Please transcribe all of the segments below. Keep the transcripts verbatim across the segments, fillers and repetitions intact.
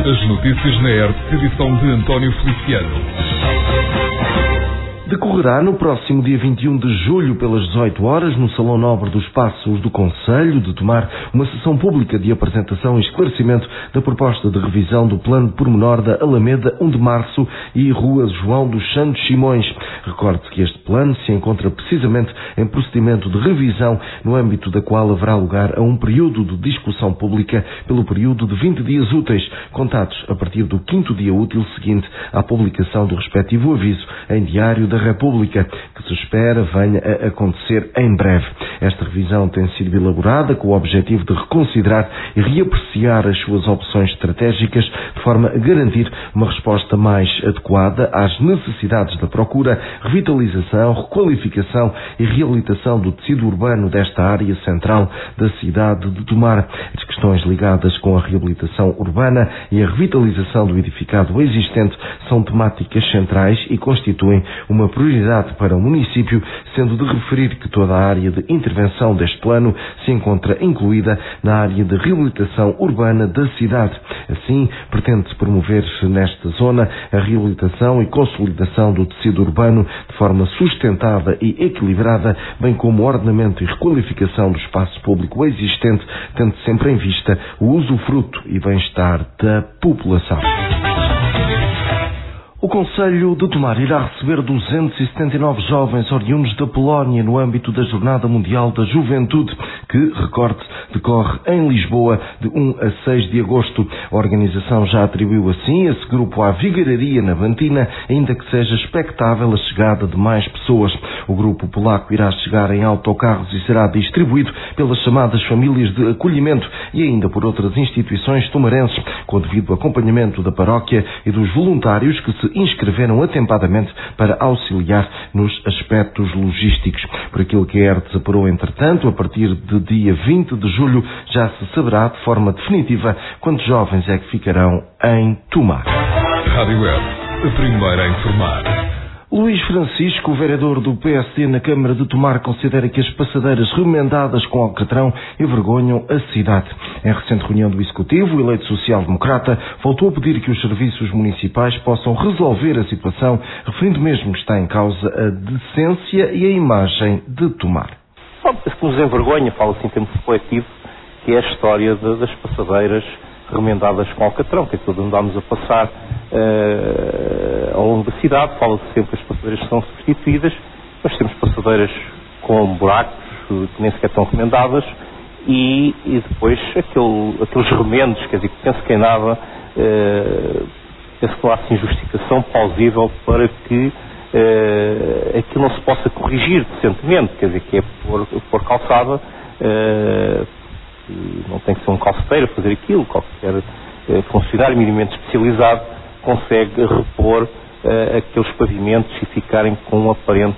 As notícias na R T P, edição de António Feliciano. Decorrerá no próximo dia vinte e um de julho, pelas dezoito horas, no Salão Nobre dos Passos do Concelho de Tomar, uma sessão pública de apresentação e esclarecimento da proposta de revisão do plano de pormenor da Alameda um de Março e Rua João dos Santos Simões. Recorde-se que este plano se encontra precisamente em procedimento de revisão, no âmbito da qual haverá lugar a um período de discussão pública pelo período de vinte dias úteis, contados a partir do quinto dia útil seguinte à publicação do respectivo aviso em Diário da República, que se espera venha a acontecer em breve. Esta revisão tem sido elaborada com o objetivo de reconsiderar e reapreciar as suas opções estratégicas, de forma a garantir uma resposta mais adequada às necessidades da procura, revitalização, requalificação e reabilitação do tecido urbano desta área central da cidade de Tomar. As questões ligadas com a reabilitação urbana e a revitalização do edificado existente são temáticas centrais e constituem uma prioridade para o município, sendo de referir que toda a área de intervenção deste plano se encontra incluída na área de reabilitação urbana da cidade. Assim, pretende-se promover nesta zona a reabilitação e consolidação do tecido urbano de forma sustentada e equilibrada, bem como o ordenamento e requalificação do espaço público existente, tendo sempre em vista o usufruto e bem-estar da população. O Concelho de Tomar irá receber duzentos e setenta e nove jovens oriundos da Polónia no âmbito da Jornada Mundial da Juventude, que, recorde, decorre em Lisboa de um a seis de agosto. A organização já atribuiu assim esse grupo à Vigararia Navantina, ainda que seja expectável a chegada de mais pessoas. O grupo polaco irá chegar em autocarros e será distribuído pelas chamadas famílias de acolhimento e ainda por outras instituições tomarenses, com o devido acompanhamento da paróquia e dos voluntários que se inscreveram atempadamente para auxiliar nos aspectos logísticos. Por aquilo que a ERTES apurou, entretanto, a partir de dia vinte de julho já se saberá de forma definitiva quantos jovens é que ficarão em Tomar. Rádio ERTES, a primeira a informar. Luís Francisco, vereador do P S D na Câmara de Tomar, considera que as passadeiras remendadas com alcatrão envergonham a cidade. Em recente reunião do Executivo, o eleito social-democrata voltou a pedir que os serviços municipais possam resolver a situação, referindo mesmo que está em causa a decência e a imagem de Tomar. Só que nos envergonha, falo assim em termos coletivo, que é a história de, das passadeiras remendadas com alcatrão, que é tudo andámos a passar uh, ao longo da cidade. Fala-se sempre que as passadeiras são substituídas, mas temos passadeiras com buracos que nem sequer estão remendadas e, e depois aquele, aqueles remendos, quer dizer, que penso que é nada, uh, penso que não há assim justificação plausível para que uh, aquilo não se possa corrigir decentemente, quer dizer, que é pôr, pôr calçada. Uh, não tem que ser um calceteiro a fazer aquilo, qualquer eh, funcionário minimamente especializado consegue repor eh, aqueles pavimentos e ficarem com um aparente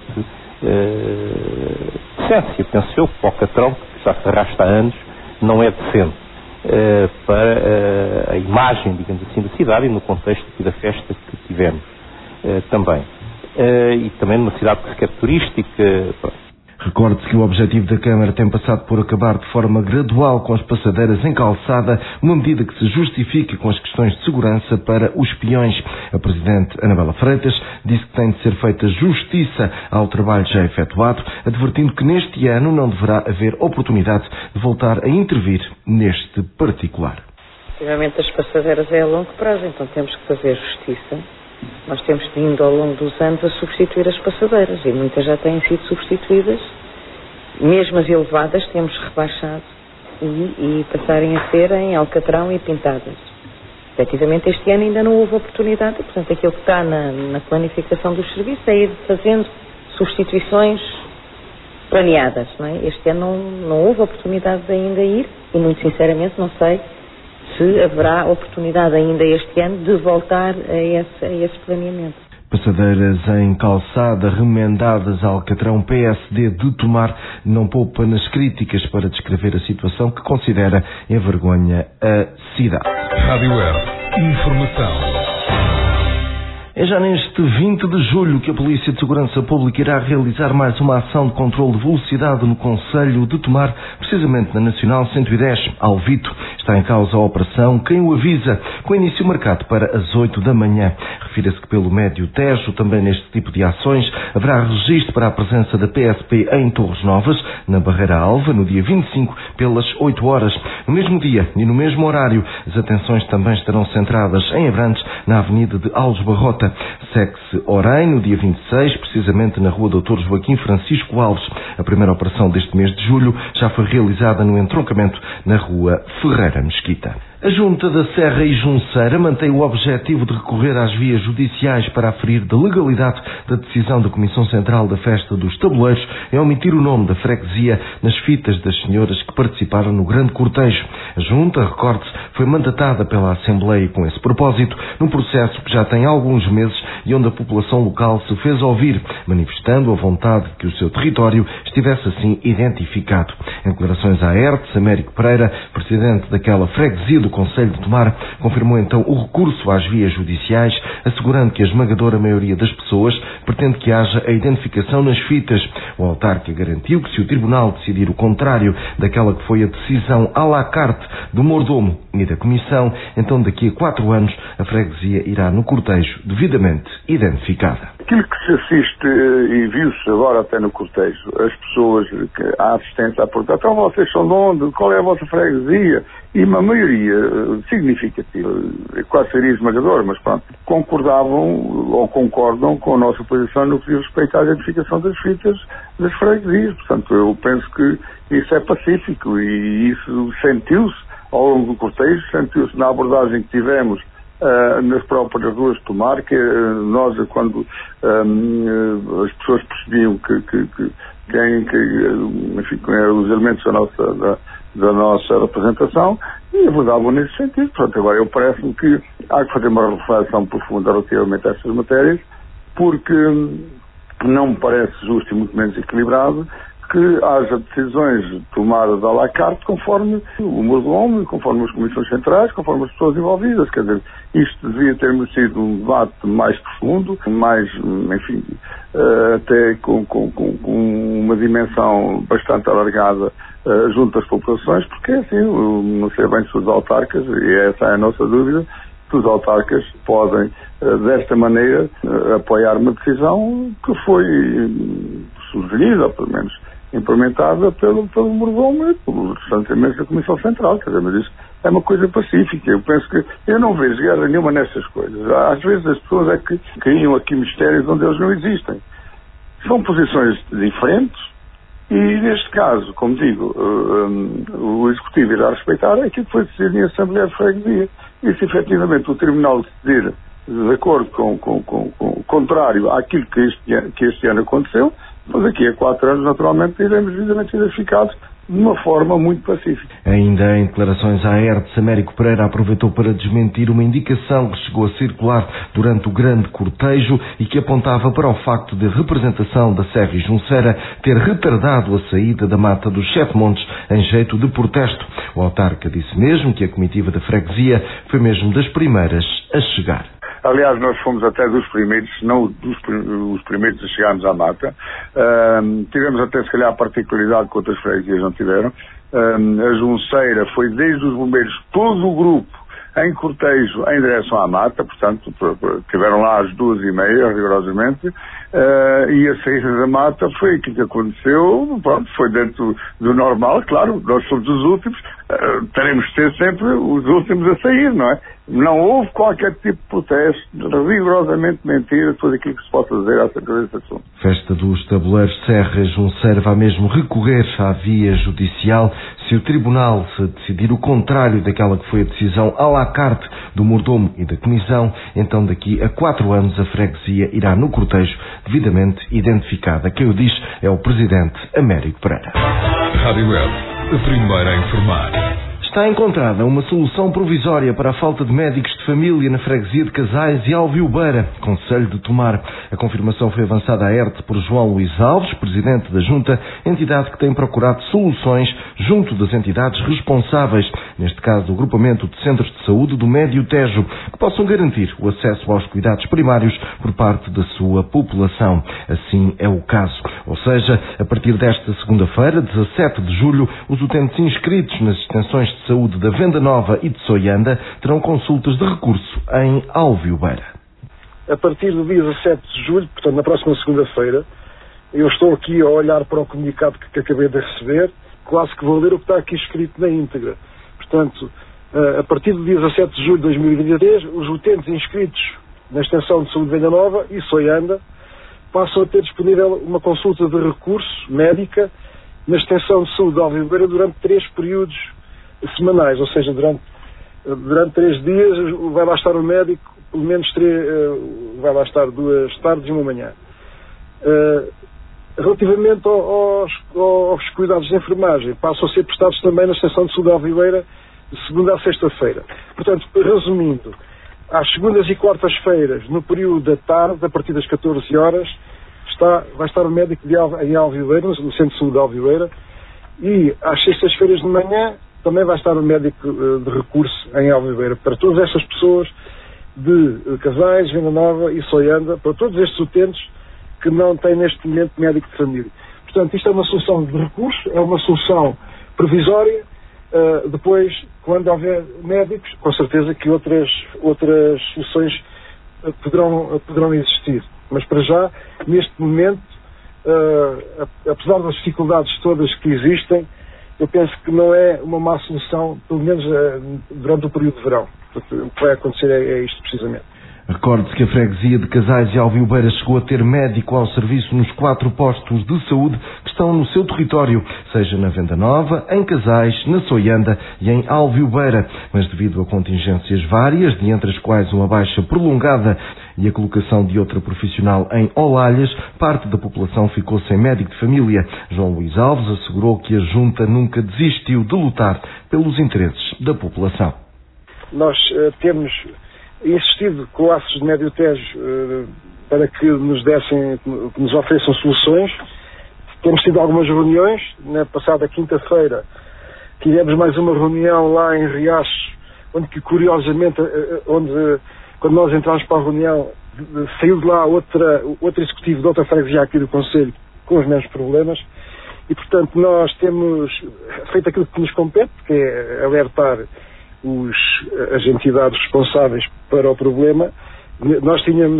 eh, decência. Penso eu que o alcatrão, que já se arrasta há anos, não é decente eh, para eh, a imagem, digamos assim, da cidade e no contexto aqui da festa que tivemos eh, também. Eh, e também numa cidade que sequer turística. Pronto. Recorde-se que o objetivo da Câmara tem passado por acabar de forma gradual com as passadeiras em calçada, uma medida que se justifica com as questões de segurança para os peões. A Presidente Anabela Freitas disse que tem de ser feita justiça ao trabalho já efetuado, advertindo que neste ano não deverá haver oportunidade de voltar a intervir neste particular. Efetivamente, as passadeiras é a longo prazo, então temos que fazer justiça. Nós temos vindo ao longo dos anos a substituir as passadeiras e muitas já têm sido substituídas, mesmo as elevadas temos rebaixado e, e passarem a ser em alcatrão e pintadas. Efetivamente este ano ainda não houve oportunidade, portanto aquilo que está na, na planificação dos serviços é ir fazendo substituições planeadas, não é? Este ano não, não houve oportunidade de ainda ir e muito sinceramente não sei se haverá oportunidade ainda este ano de voltar a esse, a esse planeamento. Passadeiras em calçada remendadas a alcatrão. P S D de Tomar não poupa nas críticas para descrever a situação que considera envergonha a cidade. Rádio ERTES, informação. É já neste vinte de julho que a Polícia de Segurança Pública irá realizar mais uma ação de controle de velocidade no Concelho de Tomar, precisamente na Nacional cento e dez, Alvito. Está em causa a operação Quem o Avisa, com início marcado para as oito da manhã. Refira-se que pelo Médio Tejo, também neste tipo de ações, haverá registro para a presença da P S P em Torres Novas, na Barreira Alva, no dia vinte e cinco, pelas oito horas. No mesmo dia e no mesmo horário, as atenções também estarão centradas em Abrantes, na Avenida de Alves Barrota. Segue-se Orem, no dia vinte e seis, precisamente na Rua doutor Joaquim Francisco Alves. A primeira operação deste mês de julho já foi realizada no entroncamento na Rua Ferreira Mesquita. A Junta da Serra e Junceira mantém o objetivo de recorrer às vias judiciais para aferir da legalidade da decisão da Comissão Central da Festa dos Tabuleiros em omitir o nome da freguesia nas fitas das senhoras que participaram no grande cortejo. A Junta, recorde-se, foi mandatada pela Assembleia com esse propósito, num processo que já tem alguns meses e onde a população local se fez ouvir, manifestando a vontade de que o seu território estivesse assim identificado. Em declarações à R T S, Américo Pereira, presidente daquela freguesia do Conselho de Tomar, confirmou então o recurso às vias judiciais, assegurando que a esmagadora maioria das pessoas pretende que haja a identificação nas fitas. O autarca garantiu que se o Tribunal decidir o contrário daquela que foi a decisão à la carte do mordomo e da Comissão, então daqui a quatro anos a freguesia irá no cortejo devidamente identificada. Aquilo que se assiste e viu-se agora até no cortejo, as pessoas, que a assistência a perguntar, então vocês são de onde? Qual é a vossa freguesia? E uma maioria significativa, quase seria esmagador, mas pronto, concordavam ou concordam com a nossa posição no que diz respeito à identificação das fitas das freguesias. Portanto, eu penso que isso é pacífico e isso sentiu-se ao longo do cortejo, sentiu-se na abordagem que tivemos Uh, nas próprias ruas de Tomar, que uh, nós, quando um, uh, as pessoas percebiam que, que, que, quem, que uh, enfim, eram os elementos da nossa, da, da nossa representação, e abordavam nesse sentido. Portanto, agora eu parece-me que há que fazer uma reflexão profunda relativamente a essas matérias, porque não me parece justo e muito menos equilibrado que haja decisões tomadas à la carte conforme o mordomo, conforme as comissões centrais, conforme as pessoas envolvidas. Quer dizer, isto devia ter sido um debate mais profundo, mais, enfim, até com, com, com uma dimensão bastante alargada junto às populações, porque assim, não sei bem se os autarcas, e essa é a nossa dúvida, que os autarcas podem, desta maneira, apoiar uma decisão que foi sugerida, ou pelo menos implementada pelo, pelo mordomo e pelo restantemente da Comissão Central. Quer dizer, mas isso é uma coisa pacífica. Eu penso que eu não vejo guerra nenhuma nestas coisas. Às vezes as pessoas é que criam aqui mistérios onde eles não existem. São posições diferentes e, neste caso, como digo, um, o Executivo irá respeitar aquilo que foi decidido em Assembleia de Freguesia. E se efetivamente o Tribunal decidir de acordo com, com, com, com o contrário àquilo que este, que este ano aconteceu, mas daqui a quatro anos, naturalmente, iremos devidamente identificados de uma forma muito pacífica. Ainda em declarações à R T S, Américo Pereira aproveitou para desmentir uma indicação que chegou a circular durante o grande cortejo e que apontava para o facto de a representação da Serra e Junceira ter retardado a saída da Mata dos Sete Montes em jeito de protesto. O autarca disse mesmo que a comitiva da freguesia foi mesmo das primeiras a chegar. Aliás, nós fomos até dos primeiros, se não dos os primeiros a chegarmos à mata. Uh, tivemos até, se calhar, a particularidade que outras freguesias não tiveram. Uh, a Junceira foi desde os bombeiros, todo o grupo, em cortejo, em direção à mata, portanto, tiveram lá às duas e meia, rigorosamente, uh, e a saída da mata foi aquilo que aconteceu, pronto, foi dentro do normal, claro, nós somos os últimos, uh, teremos de ser sempre os últimos a sair, não é? Não houve qualquer tipo de protesto, rigorosamente mentira, tudo aquilo que se possa dizer acerca desse assunto. Festa dos Tabuleiros Serra e Junceira vai mesmo recorrer à via judicial se o Tribunal se decidir o contrário daquela que foi a decisão à la carte do mordomo e da Comissão. Então daqui a quatro anos a freguesia irá no cortejo devidamente identificada. Quem o diz é o Presidente Américo Pereira. Rádio Web, a primeira a informar. Está encontrada uma solução provisória para a falta de médicos de família na freguesia de Casais e Alviubeira, Conselho de Tomar. A confirmação foi avançada à R T por João Luís Alves, presidente da Junta, entidade que tem procurado soluções junto das entidades responsáveis, neste caso o Agrupamento de Centros de Saúde do Médio Tejo, que possam garantir o acesso aos cuidados primários por parte da sua população. Assim é o caso. Ou seja, a partir desta segunda-feira, dezassete de julho, os utentes inscritos nas extensões de de saúde da Venda Nova e de Soianda terão consultas de recurso em Alviobeira. A partir do dia dezassete de julho, portanto na próxima segunda-feira, eu estou aqui a olhar para o comunicado que, que acabei de receber, quase que vou ler o que está aqui escrito na íntegra. Portanto, a partir do dia dezassete de julho de dois mil e vinte e três, os utentes inscritos na Extensão de Saúde de Venda Nova e Soianda passam a ter disponível uma consulta de recurso médica na Extensão de Saúde de Alviobeira durante três períodos semanais, ou seja, durante, durante três dias vai lá estar o médico, pelo menos três, vai lá estar duas tardes e uma manhã. Relativamente aos, aos cuidados de enfermagem, passam a ser prestados também na Extensão de Saúde de Alviobeira de segunda a sexta-feira. Portanto, resumindo, às segundas e quartas-feiras, no período da tarde, a partir das catorze horas, está, vai estar o médico de Al, em Alviobeira, no Centro de Saúde de Alviobeira, e às sextas-feiras de manhã também vai estar o médico uh, de recurso em Alviobeira, para todas estas pessoas de uh, Casais, Venda Nova e Soianda, para todos estes utentes que não têm neste momento médico de família. Portanto, isto é uma solução de recurso, é uma solução provisória. Uh, depois, quando houver médicos, com certeza que outras, outras soluções uh, poderão, uh, poderão existir. Mas para já, neste momento, uh, apesar das dificuldades todas que existem, eu penso que não é uma má solução, pelo menos uh, durante o período de verão. Portanto, o que vai acontecer é, é isto precisamente. Recorde-se que a freguesia de Casais e Alviobeira chegou a ter médico ao serviço nos quatro postos de saúde que estão no seu território, seja na Venda Nova, em Casais, na Soianda e em Alviobeira, mas devido a contingências várias, de entre as quais uma baixa prolongada e a colocação de outra profissional em Olalhas, parte da população ficou sem médico de família. João Luís Alves assegurou que a Junta nunca desistiu de lutar pelos interesses da população. Nós uh, temos insistido com o Aços de Médio Tejo uh, para que nos dessem, que nos ofereçam soluções. Temos tido algumas reuniões. Na passada quinta-feira tivemos mais uma reunião lá em Riacho, onde que curiosamente, uh, onde uh, quando nós entramos para a reunião, uh, saiu de lá outra, outro executivo de outra freguesia aqui do Conselho com os mesmos problemas. E portanto nós temos feito aquilo que nos compete, que é alertar Os, as entidades responsáveis para o problema. Nós tínhamos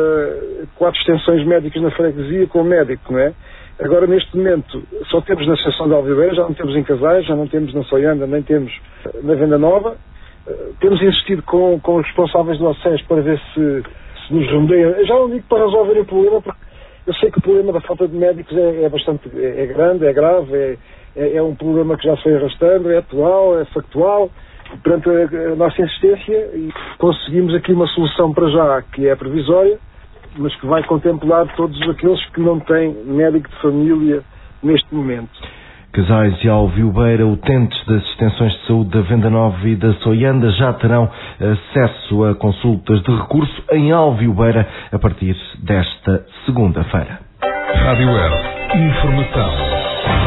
uh, quatro extensões médicas na freguesia com o médico, não é? Agora, neste momento, só temos na Extensão de Alviobeira, já não temos em Casais, já não temos na Soianda, nem temos na Venda Nova. Uh, temos insistido com, com os responsáveis do ACES para ver se, se nos remediam. Eu já não digo para resolverem o problema, porque eu sei que o problema da falta de médicos é, é bastante é, é grande, é grave, é, é, é um problema que já se foi arrastando, é atual, é factual. Perante a, a nossa insistência, e conseguimos aqui uma solução para já que é provisória, mas que vai contemplar todos aqueles que não têm médico de família neste momento. Casais e Alviobeira, utentes das extensões de saúde da Venda Nova e da Soianda, já terão acesso a consultas de recurso em Alviobeira a partir desta segunda-feira. Rádio Earth. Informação.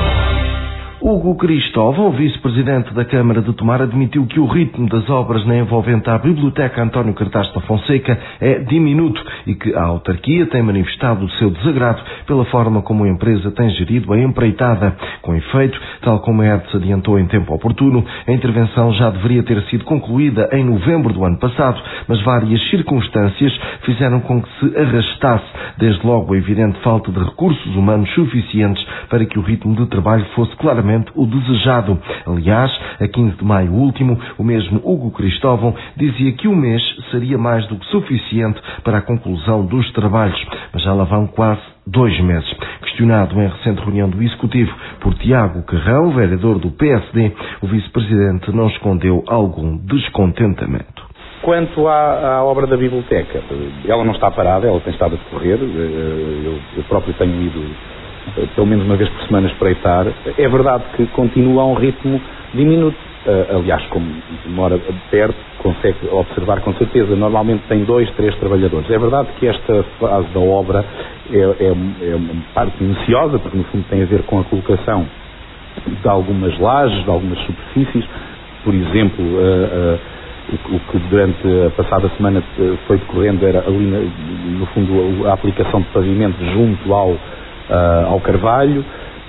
Hugo Cristóvão, vice-presidente da Câmara de Tomar, admitiu que o ritmo das obras na envolvente à Biblioteca António Cartaz da Fonseca é diminuto e que a autarquia tem manifestado o seu desagrado pela forma como a empresa tem gerido a empreitada. Com efeito, tal como a E R D S adiantou em tempo oportuno, a intervenção já deveria ter sido concluída em novembro do ano passado, mas várias circunstâncias fizeram com que se arrastasse, desde logo a evidente falta de recursos humanos suficientes para que o ritmo de trabalho fosse claramente o desejado. Aliás, a quinze de maio último, o mesmo Hugo Cristóvão dizia que o mês seria mais do que suficiente para a conclusão dos trabalhos, mas já lá vão quase dois meses. Questionado em recente reunião do Executivo por Tiago Carrão, vereador do P S D, o vice-presidente não escondeu algum descontentamento. Quanto à, à obra da biblioteca, ela não está parada, ela tem estado a decorrer. Eu, eu próprio tenho ido pelo menos uma vez por semana espreitar. É verdade que continua a um ritmo diminuto. Uh, aliás, como mora perto, consegue observar com certeza. Normalmente tem dois, três trabalhadores. É verdade que esta fase da obra é, é, é uma parte minuciosa, porque no fundo tem a ver com a colocação de algumas lajes, de algumas superfícies. Por exemplo, uh, uh, o, o que durante a passada semana foi decorrendo era ali, no fundo, a aplicação de pavimento junto ao Uh, ao Carvalho.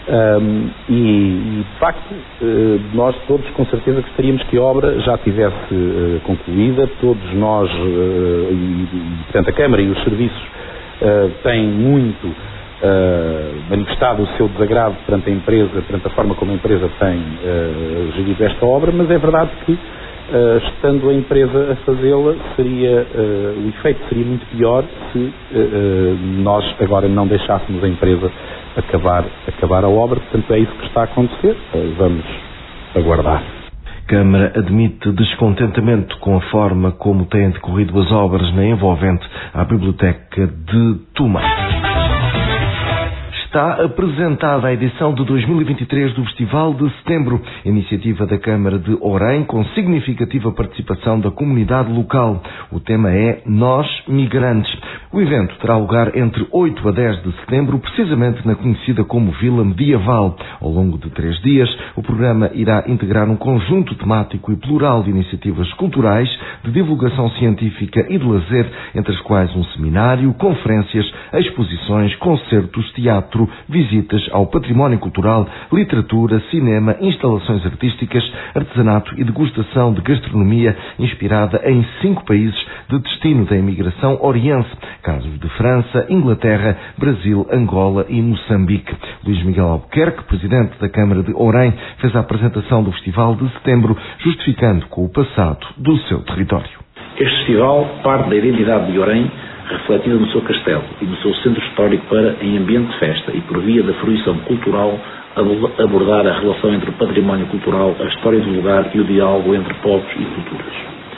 Um, e, e, de facto, uh, nós todos com certeza gostaríamos que a obra já tivesse uh, concluída, todos nós, uh, e, e, portanto, a Câmara e os serviços uh, têm muito uh, manifestado o seu desagrado perante a empresa, perante a forma como a empresa tem uh, gerido esta obra, mas é verdade que, uh, estando a empresa a fazê-la, seria, uh, o efeito seria muito pior se uh, uh, nós agora não deixássemos a empresa acabar, acabar a obra. Portanto, é isso que está a acontecer. Vamos aguardar. Câmara admite descontentamento com a forma como têm decorrido as obras na envolvente à Biblioteca de Tomar. Está apresentada a edição de dois mil e vinte e três do Festival de Setembro, iniciativa da Câmara de Orém, com significativa participação da comunidade local. O tema é Nós Migrantes. O evento terá lugar entre oito a dez de setembro, precisamente na conhecida como Vila Medieval. Ao longo de três dias, o programa irá integrar um conjunto temático e plural de iniciativas culturais, de divulgação científica e de lazer, entre as quais um seminário, conferências, exposições, concertos, teatro, visitas ao património cultural, literatura, cinema, instalações artísticas, artesanato e degustação de gastronomia inspirada em cinco países de destino da imigração oriense, casos de França, Inglaterra, Brasil, Angola e Moçambique. Luís Miguel Albuquerque, presidente da Câmara de Orém, fez a apresentação do Festival de Setembro, justificando com o passado do seu território. Este festival parte da identidade de Orém, refletida no seu castelo e no seu centro histórico, para, em ambiente de festa e por via da fruição cultural, abordar a relação entre o património cultural, a história do lugar e o diálogo entre povos e culturas.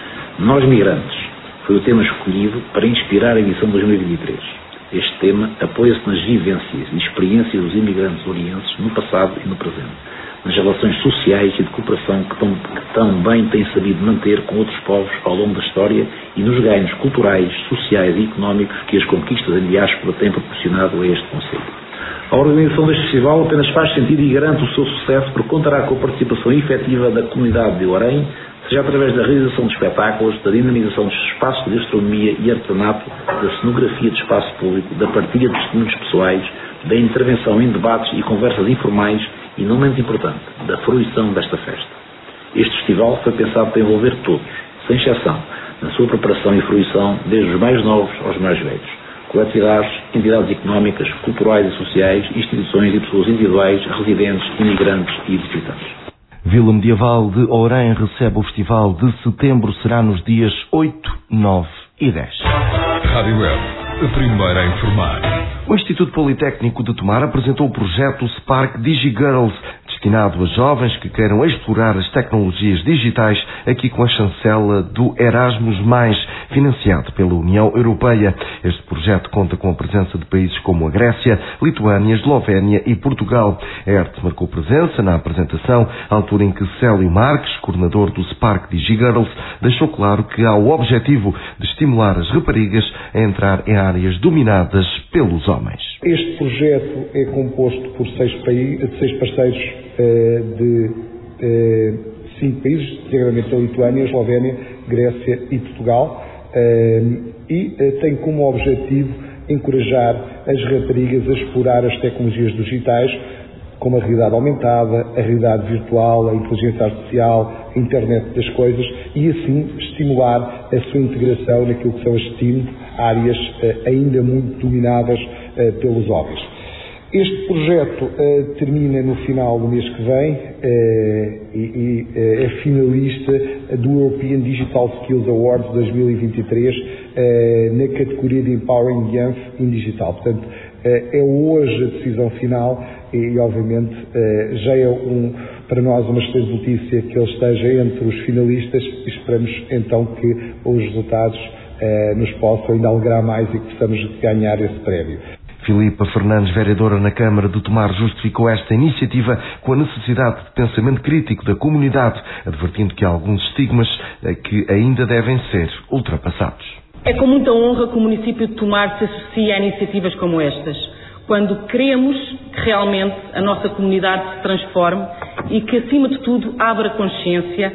Nós Migrantes foi o tema escolhido para inspirar a edição de dois mil e vinte e três. Este tema apoia-se nas vivências e experiências dos imigrantes orienses no passado e no presente, nas relações sociais e de cooperação que tão, que tão bem têm sabido manter com outros povos ao longo da história e nos ganhos culturais, sociais e económicos que as conquistas em diáspora têm proporcionado a este concelho. A organização deste festival apenas faz sentido e garante o seu sucesso por contará com a participação efetiva da comunidade de Orém, seja através da realização de espetáculos, da dinamização dos espaços de gastronomia e artesanato, da cenografia de espaço público, da partilha de testemunhos pessoais, da intervenção em debates e conversas informais e, não menos importante, da fruição desta festa. Este festival foi pensado para envolver todos, sem exceção, na sua preparação e fruição, desde os mais novos aos mais velhos. Coletividades, entidades económicas, culturais e sociais, instituições e pessoas individuais, residentes, imigrantes e visitantes. Vila Medieval de Orém recebe o Festival de Setembro, será nos dias oito, nove e dez. Rádio Web, a primeira a informar. O Instituto Politécnico de Tomar apresentou o projeto Spark DigiGirls, destinado a jovens que queiram explorar as tecnologias digitais, aqui com a chancela do Erasmus mais, financiado pela União Europeia. Este projeto conta com a presença de países como a Grécia, Lituânia, Eslovénia e Portugal. A E R T marcou presença na apresentação, à altura em que Célio Marques, coordenador do Spark DigiGirls, deixou claro que há o objetivo de estimular as raparigas a entrar em áreas dominadas pelos homens. Este projeto é composto por seis, países, seis parceiros eh, de eh, cinco países, designadamente a Lituânia, a Eslovénia, Grécia e Portugal, eh, e eh, tem como objetivo encorajar as raparigas a explorar as tecnologias digitais, como a realidade aumentada, a realidade virtual, a inteligência artificial, a internet das coisas, e assim estimular a sua integração naquilo que são as S T E A M, áreas eh, ainda muito dominadas eh, pelos homens. Este projeto eh, termina no final do mês que vem eh, e, e eh, é finalista do European Digital Skills Awards dois mil e vinte e três eh, na categoria de Empowering Youth in Digital. Portanto, eh, é hoje a decisão final e, e obviamente, eh, já é um, para nós uma excelente notícia que ele esteja entre os finalistas e esperamos então que os resultados eh, nos possam ainda alegrar mais e que possamos ganhar esse prémio. Filipa Fernandes, vereadora na Câmara de Tomar, justificou esta iniciativa com a necessidade de pensamento crítico da comunidade, advertindo que há alguns estigmas que ainda devem ser ultrapassados. É com muita honra que o município de Tomar se associa a iniciativas como estas, quando queremos que realmente a nossa comunidade se transforme e que, acima de tudo, abra consciência,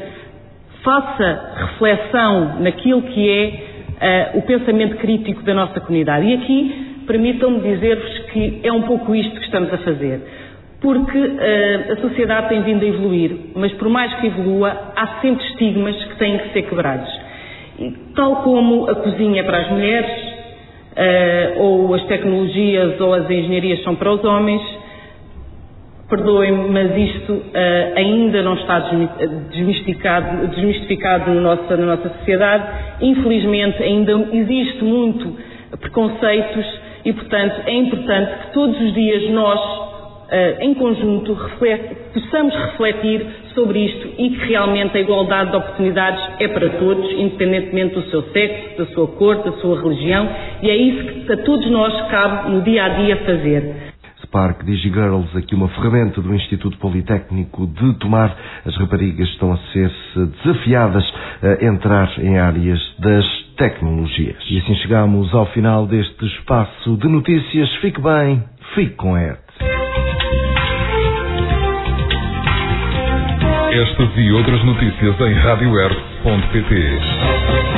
faça reflexão naquilo que é uh, o pensamento crítico da nossa comunidade. E aqui permitam-me dizer-vos que é um pouco isto que estamos a fazer. porque uh, a sociedade tem vindo a evoluir, mas por mais que evolua, há sempre estigmas que têm que ser quebrados. E, tal como a cozinha é para as mulheres, uh, ou as tecnologias ou as engenharias são para os homens, perdoem-me, mas isto uh, ainda não está desmistificado, desmistificado na nossa, na nossa sociedade. Infelizmente, ainda existe muito preconceitos e, portanto, é importante que todos os dias nós, uh, em conjunto, reflete, possamos refletir sobre isto e que realmente a igualdade de oportunidades é para todos, independentemente do seu sexo, da sua cor, da sua religião, e é isso que a todos nós cabe no dia a dia fazer. Spark DigiGirls, aqui uma ferramenta do Instituto Politécnico de Tomar. As raparigas estão a ser desafiadas a entrar em áreas das tecnologias. E assim chegamos ao final deste espaço de notícias. Fique bem, fique com a E R T. Estas e outras notícias em rádio r ponto pt.